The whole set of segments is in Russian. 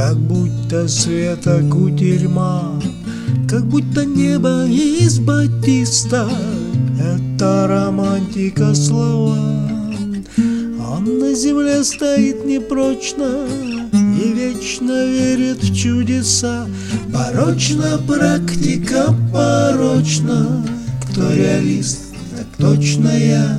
как будто света кутерьма, как будто небо из батиста. Это романтика слова. Он на земле стоит непрочно и вечно верит в чудеса. Порочна практика, порочна. Кто реалист, так точно я.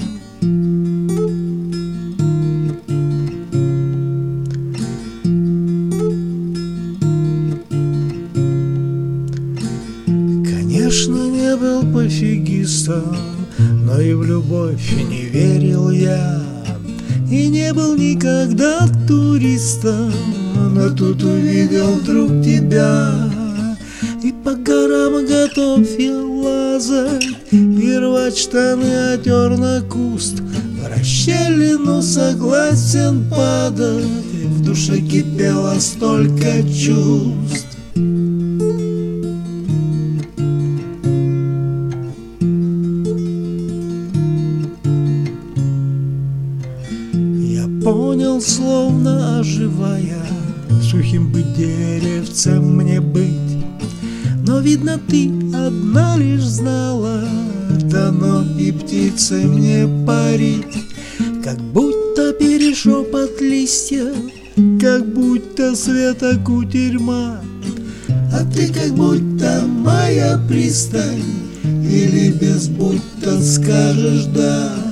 Конечно, не был пофигистом, но и в любовь не верил я. И не был никогда туристом, но тут увидел вдруг тебя. И по горам готов я лазать, и рвать штаны отер на куст. В расщелину согласен падать, и в душе кипело столько чувств. Понял, словно оживая, сухим быть деревцем мне быть. Но, видно, ты одна лишь знала, дано и птицей мне парить. Как будто перешепот листьев, как будто света кутерьма. А ты как будто моя пристань, или без будто скажешь да.